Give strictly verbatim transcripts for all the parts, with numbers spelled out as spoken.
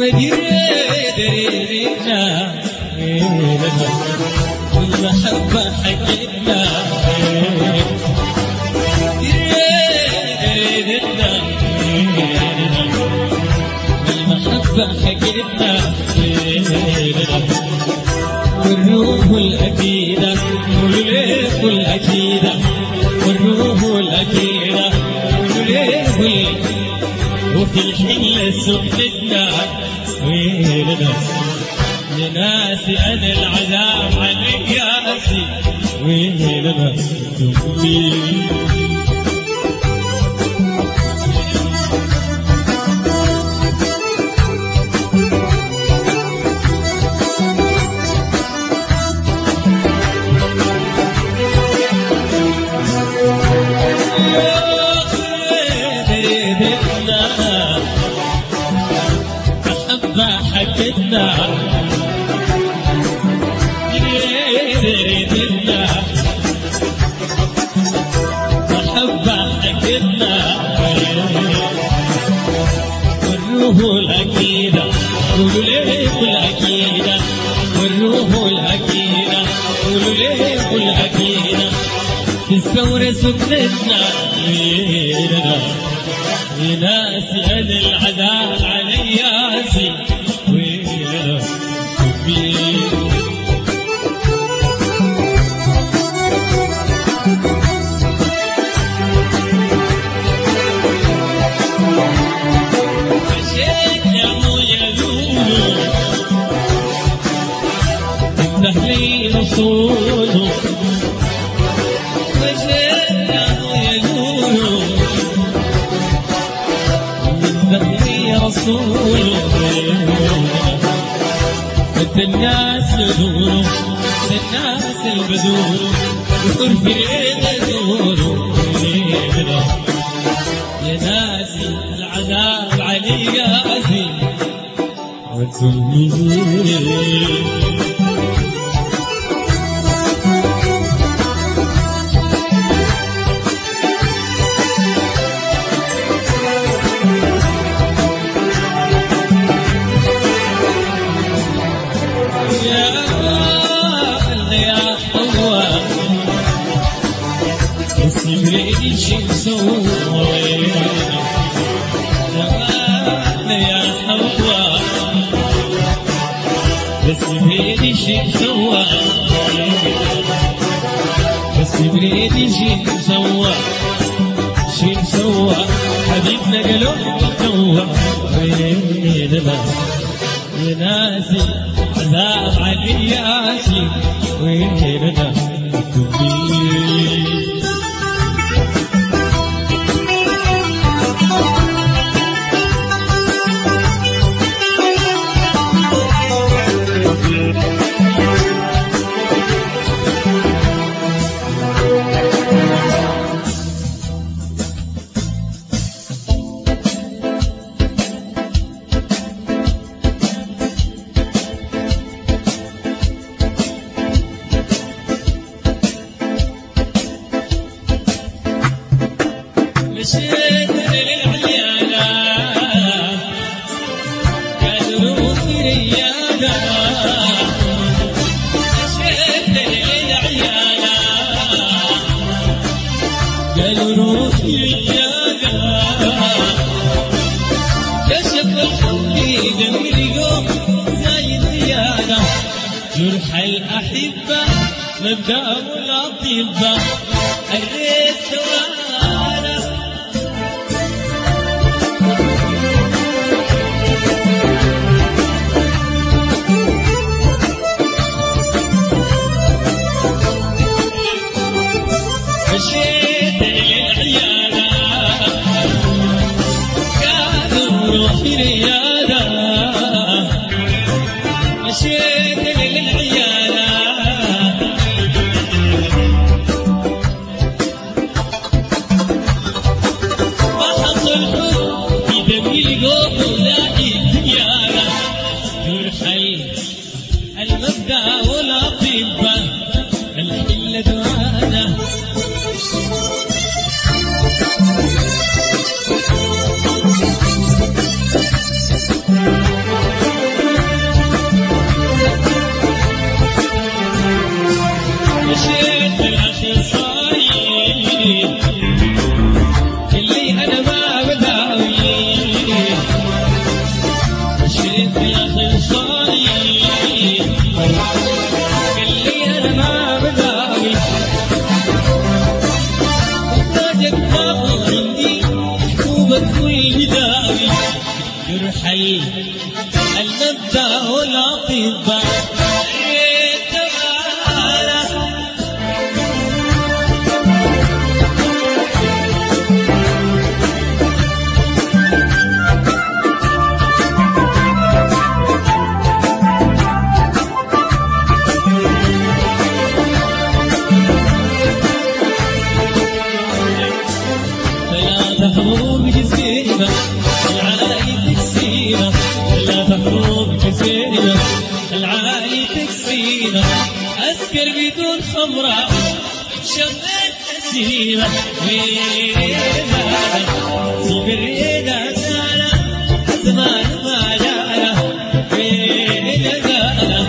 درينا المحبة حقتنا درينا المحبة حقتنا والروح الأكيدة والليف الأكيدة والروح الأكيدة والليف وفي الحلة سبتنا ويلنا لناسي أنا العذاب عن قياسي ويلنا تمي حكتنا دريدنا محبة حكتنا والروح الأكيدة والليف الأكيدة والروح الأكيدة والليف الأكيدة تستور سكنتنا ويلنا يناسي أنا العذاب على ياسي ويلنا مشينا ويا لولو افتح لي رسوله مشينا ويا لولو رسول انت الناس يدوروا الناس البدور وقرب يدور يا ناسي العذاب علي ياسي وتلميذ بريدي شي مسوي يا حوا بس بريدي شي مسوي بس بريدي شي مسوي شي مسوي حبيبنا قالوا مسوي ويلنا يناسي عذاب علي ياسي ويلنا مشيت للعيادة قالوا في ريادة مشيت للعيادة قالوا روحي ريادة كشف الحبي جميل يوم زايد زيادة جرح الأحبة مبدأ الأطباء الريت سوانا مشيت للعيادة قالوا روحي ريادة مشيت للعيادة ما حصل حب في دمي القوم ولاقي زيادة جرح المبدأ والأطباء الحلة دوانا العلم المبدأ والأطباء تحروب جسيمة العالي تكسيمة لا تحروب جسيمة العالي تكسيمة أسكر بدون خمرة شمت نسيمة ويدانا سيبر يدانا زمان ما جانا ويدانا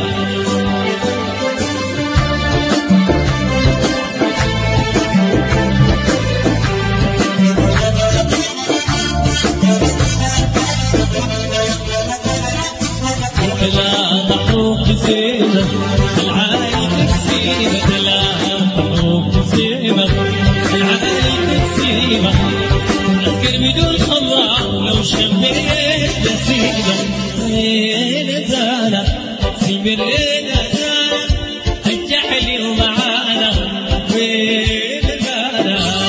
لا تحروب جسيمة العالي تكسيمة لا تحروب جسيمة العالي تكسيمة أذكر بدون خمرة لو شميت نسيمة وين زالة سيبر زالة الجحل ومعانا وين زالة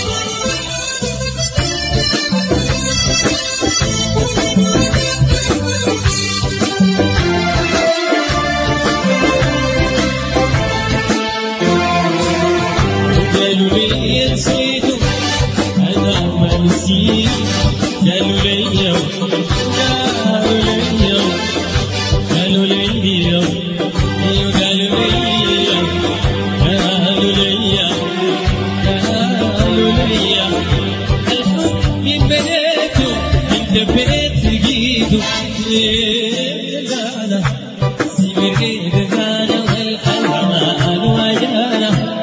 قالوا لي نسيتو أنا ما نسيت قالوا لي قالوا لي قالوا لي قالوا لي قالوا لي قالوا لي الحب من بنيته انت بيت لقيته زانا سيبر زانا والأمان وجانا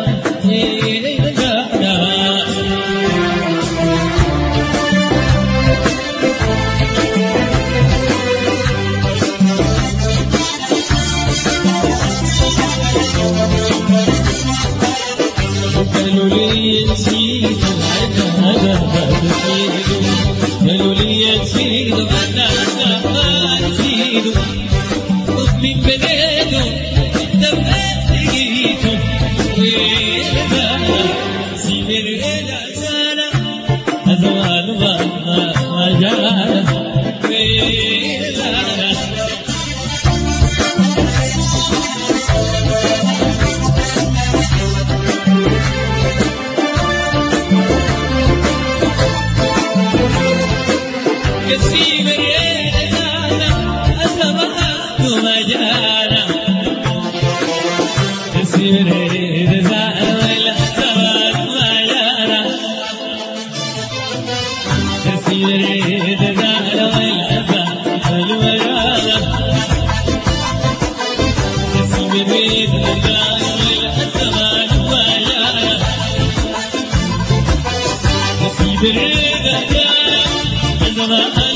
قالوا لي نسيت أنا ما نسيت قالوا لي نسيت أنا ما نسيت خذ من بنيته أنت بقيت لقيته وين زانا سيبر زانا أزوال ما ما جانا وين زانا سيبر زانا أزوال ما جانا سيبر زانا والأزوال ما جانا سيبر زانا والأزوال ما جانا سيبر زانا والأزوال ما جانا سيبر زانا والأزوال